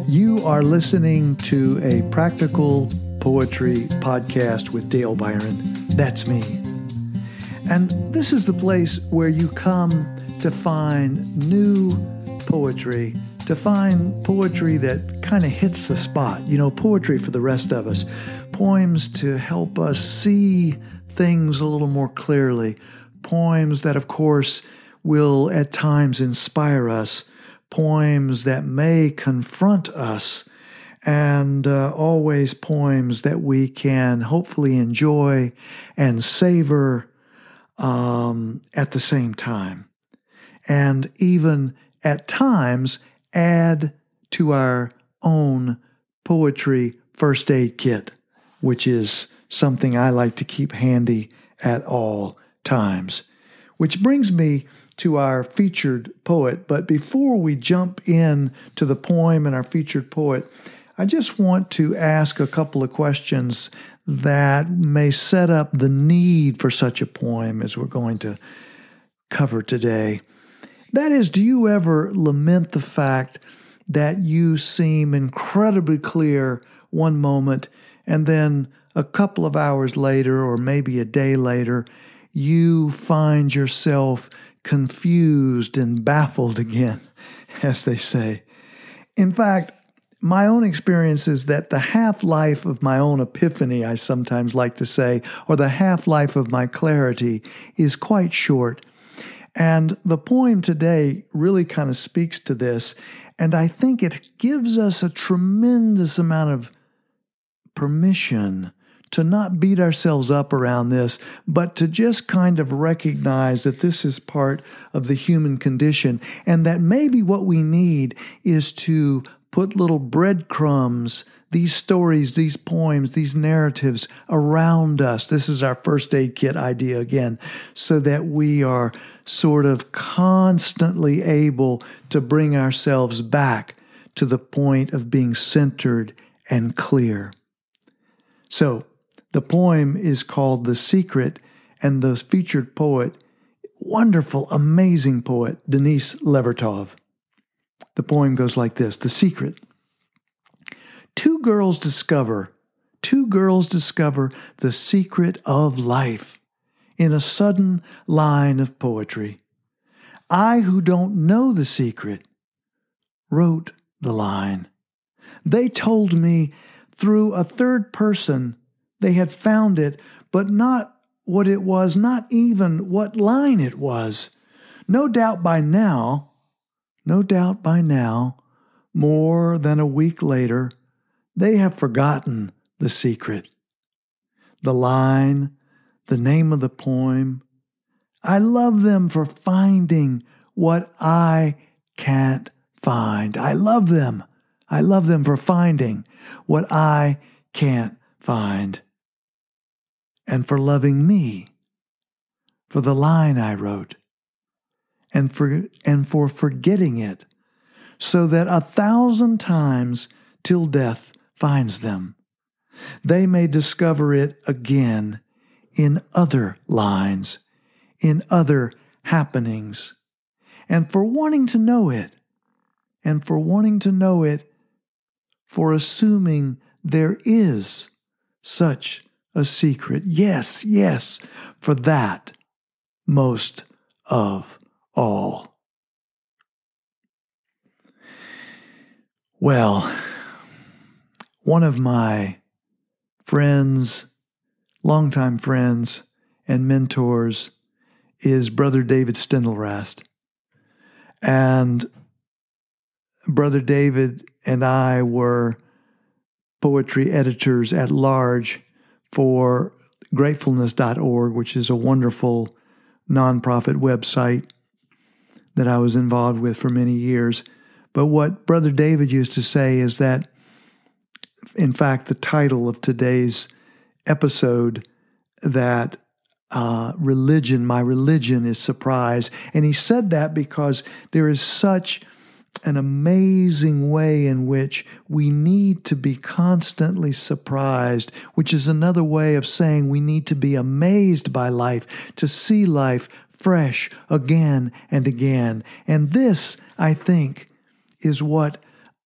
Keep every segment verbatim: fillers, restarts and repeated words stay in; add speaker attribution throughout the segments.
Speaker 1: You are listening to a Practical Poetry podcast with Dale Byron. That's me. And this is the place where you come to find new poetry, to find poetry that kind of hits the spot. You know, poetry for the rest of us. Poems to help us see things a little more clearly. Poems that, of course, will at times inspire us. Poems that may confront us, and uh, always poems that we can hopefully enjoy and savor um, at the same time. And even at times add to our own poetry first aid kit, which is something I like to keep handy at all times. Which brings me to our featured poet. But before we jump in to the poem and our featured poet, I just want to ask a couple of questions that may set up the need for such a poem as we're going to cover today. That is, do you ever lament the fact that you seem incredibly clear one moment, and then a couple of hours later, or maybe a day later, you find yourself confused and baffled again, as they say? In fact, my own experience is that the half-life of my own epiphany, I sometimes like to say, or the half-life of my clarity is quite short. And the poem today really kind of speaks to this, and I think it gives us a tremendous amount of permission to not beat ourselves up around this, but to just kind of recognize that this is part of the human condition, and that maybe what we need is to put little breadcrumbs, these stories, these poems, these narratives around us. This is our first aid kit idea again, so that we are sort of constantly able to bring ourselves back to the point of being centered and clear. So, the poem is called The Secret, and the featured poet, wonderful, amazing poet, Denise Levertov. The poem goes like this: The Secret. Two girls discover, two girls discover the secret of life in a sudden line of poetry. I, who don't know the secret, wrote the line. They told me through a third person they had found it, but not what it was, not even what line it was. No doubt by now, no doubt by now, more than a week later, they have forgotten the secret. The line, the name of the poem. I love them for finding what I can't find. I love them. I love them for finding what I can't find. And for loving me, for the line I wrote, and for and for forgetting it, so that a thousand times till death finds them, they may discover it again in other lines, in other happenings, and for wanting to know it, and for wanting to know it, for assuming there is such a secret. Yes, yes, for that most of all. Well, one of my friends, longtime friends and mentors is Brother David Steindl-Rast. And Brother David and I were poetry editors at large for gratefulness dot org, which is a wonderful nonprofit website that I was involved with for many years. But what Brother David used to say is that, in fact, the title of today's episode, that uh, religion, my religion is surprise. And he said that because there is such an amazing way in which we need to be constantly surprised, which is another way of saying we need to be amazed by life, to see life fresh again and again. And this, I think, is what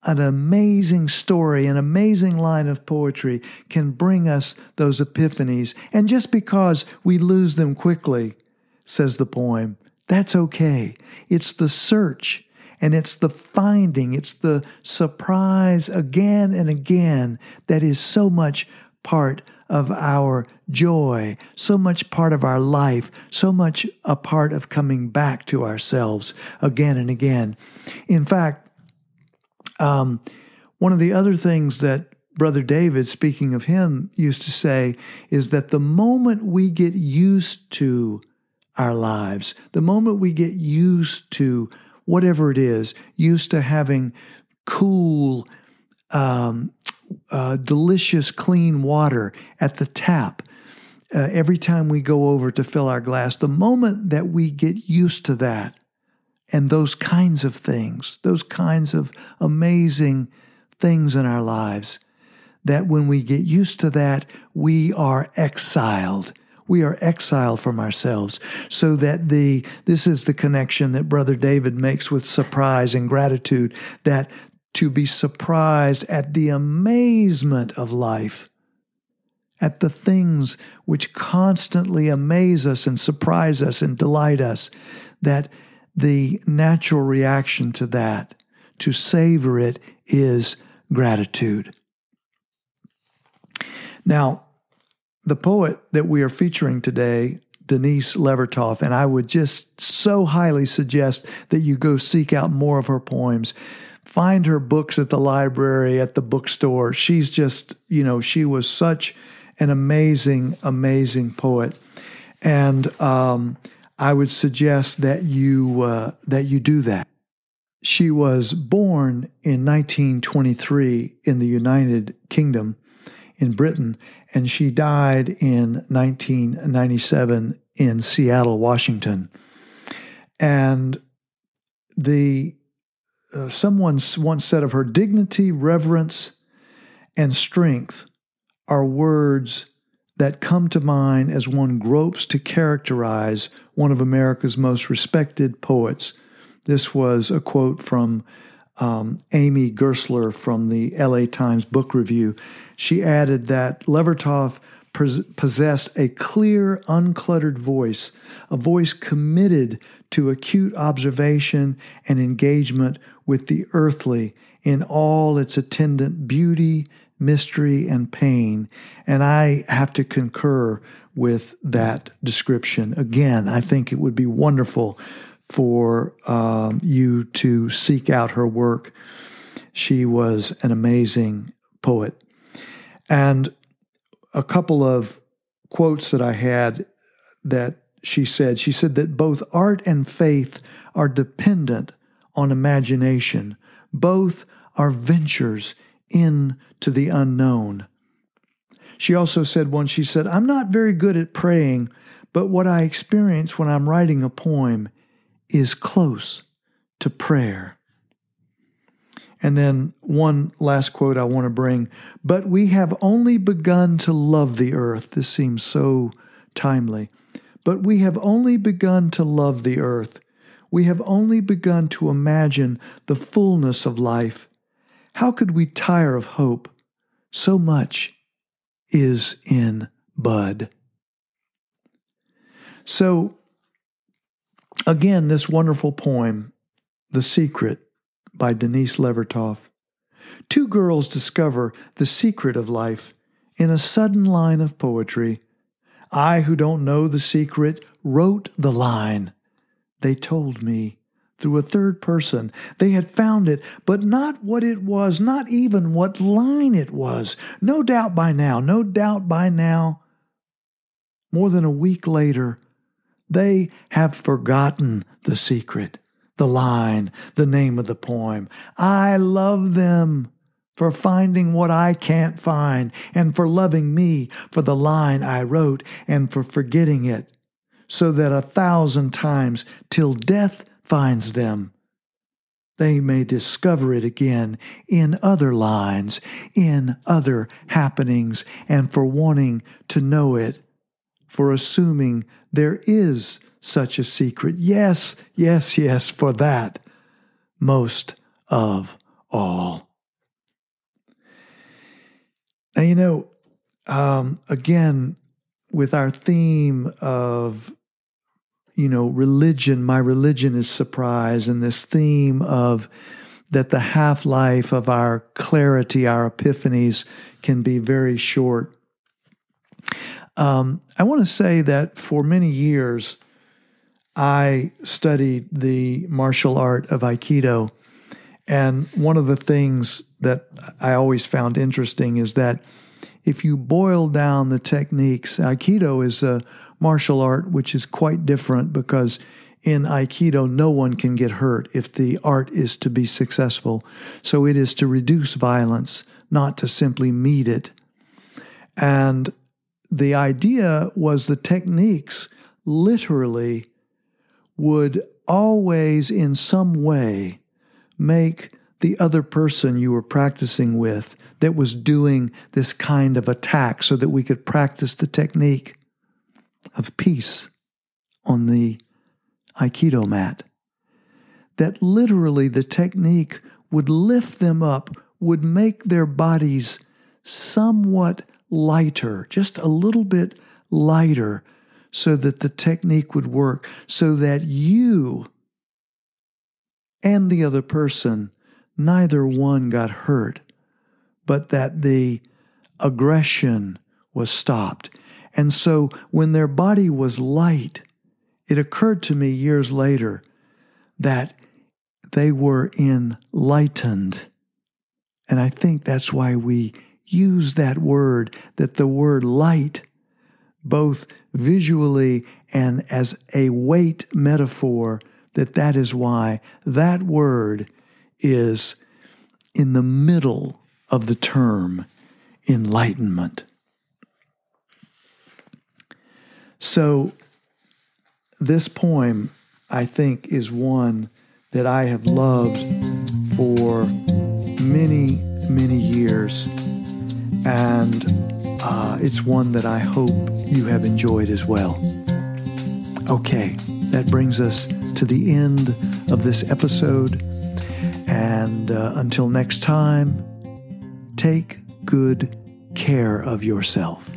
Speaker 1: an amazing story, an amazing line of poetry can bring us those epiphanies. And just because we lose them quickly, says the poem, that's okay. It's the search and it's the finding, it's the surprise again and again that is so much part of our joy, so much part of our life, so much a part of coming back to ourselves again and again. In fact, um, one of the other things that Brother David, speaking of him, used to say is that the moment we get used to our lives, the moment we get used to whatever it is, used to having cool, um, uh, delicious, clean water at the tap uh, every time we go over to fill our glass, the moment that we get used to that and those kinds of things, those kinds of amazing things in our lives, that when we get used to that, we are exiled. We are exiled from ourselves, so that the this is the connection that Brother David makes with surprise and gratitude, that to be surprised at the amazement of life, at the things which constantly amaze us and surprise us and delight us, that the natural reaction to that, to savor it, is gratitude. Now, the poet that we are featuring today, Denise Levertov, and I would just so highly suggest that you go seek out more of her poems. Find her books at the library, at the bookstore. She's just, you know, she was such an amazing, amazing poet. And um, I would suggest that you uh, that you do that. She was born in nineteen twenty-three in the United Kingdom, in Britain, and she died in nineteen ninety-seven in Seattle, Washington. And the uh, someone once said of her, dignity, reverence, and strength are words that come to mind as one gropes to characterize one of America's most respected poets. This was a quote from um, Amy Gersler from the L A Times Book Review. She added that Levertov possessed a clear, uncluttered voice, a voice committed to acute observation and engagement with the earthly in all its attendant beauty, mystery, and pain. And I have to concur with that description. Again, I think it would be wonderful for um, you to seek out her work. She was an amazing poet. And a couple of quotes that I had that she said, she said that both art and faith are dependent on imagination. Both are ventures into the unknown. She also said once, she said, I'm not very good at praying, but what I experience when I'm writing a poem is close to prayer. And then one last quote I want to bring, but we have only begun to love the earth. This seems so timely. But we have only begun to love the earth. We have only begun to imagine the fullness of life. How could we tire of hope? So much is in bud. So, again, this wonderful poem, The Secret, by Denise Levertov. Two girls discover the secret of life in a sudden line of poetry. I, who don't know the secret, wrote the line. They told me through a third person. They had found it, but not what it was, not even what line it was. No doubt by now, no doubt by now, more than a week later, they have forgotten the secret, the line, the name of the poem. I love them for finding what I can't find, and for loving me for the line I wrote, and for forgetting it, so that a thousand times till death finds them, they may discover it again in other lines, in other happenings, and for wanting to know it, for assuming there is such a secret. Yes, yes, yes, for that, most of all. Now, you know, um, again, with our theme of, you know, religion, my religion is surprise, and this theme of that the half-life of our clarity, our epiphanies, can be very short. Um, I want to say that for many years, I studied the martial art of Aikido. And one of the things that I always found interesting is that if you boil down the techniques, Aikido is a martial art which is quite different, because in Aikido, no one can get hurt if the art is to be successful. So it is to reduce violence, not to simply meet it. And the idea was the techniques literally would always, in some way, make the other person you were practicing with that was doing this kind of attack, so that we could practice the technique of peace on the Aikido mat. That literally the technique would lift them up, would make their bodies somewhat lighter, just a little bit lighter, so that the technique would work, so that you and the other person, neither one got hurt, but that the aggression was stopped. And so when their body was light, it occurred to me years later that they were enlightened. And I think that's why we use that word, that the word light, both visually and as a weight metaphor, that that is why that word is in the middle of the term enlightenment. So this poem, I think, is one that I have loved for many, many years. And uh, it's one that I hope you have enjoyed as well. Okay, that brings us to the end of this episode. And uh, until next time, take good care of yourself.